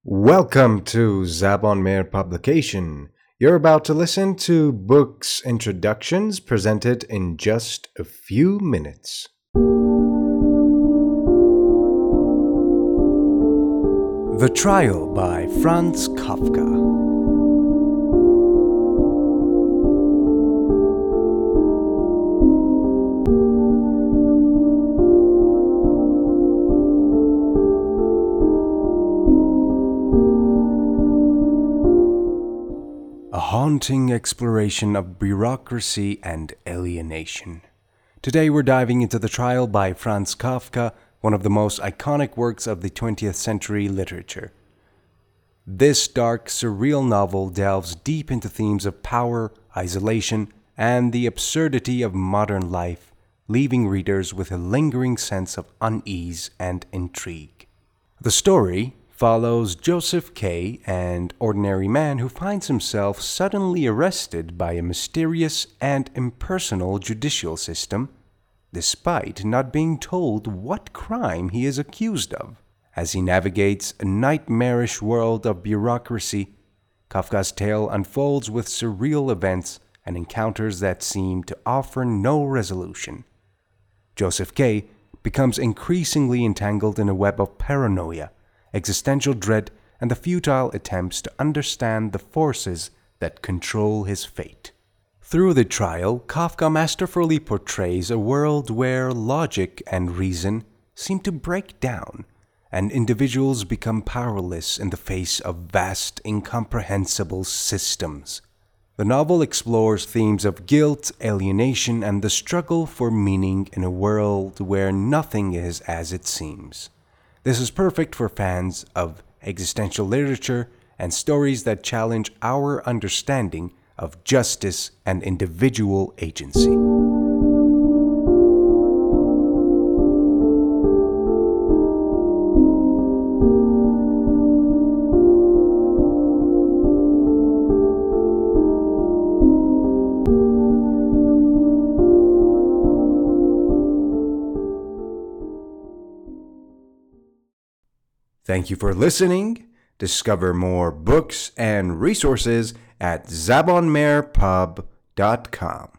Welcome to Zabon Meir Publication. You're about to listen to books introductions presented in just a few minutes. The Trial by Franz Kafka. A haunting exploration of bureaucracy and alienation. Today we're diving into The Trial by Franz Kafka, one of the most iconic works of the 20th century literature. This dark, surreal novel delves deep into themes of power, isolation, and the absurdity of modern life, leaving readers with a lingering sense of unease and intrigue. The story follows Joseph K., an ordinary man who finds himself suddenly arrested by a mysterious and impersonal judicial system, despite not being told what crime he is accused of. As he navigates a nightmarish world of bureaucracy, Kafka's tale unfolds with surreal events and encounters that seem to offer no resolution. Joseph K. becomes increasingly entangled in a web of paranoia, existential dread, and the futile attempts to understand the forces that control his fate. Through the trial, Kafka masterfully portrays a world where logic and reason seem to break down, and individuals become powerless in the face of vast, incomprehensible systems. The novel explores themes of guilt, alienation, and the struggle for meaning in a world where nothing is as it seems. This is perfect for fans of existential literature and stories that challenge our understanding of justice and individual agency. Thank you for listening. Discover more books and resources at zabonmeirpub.com.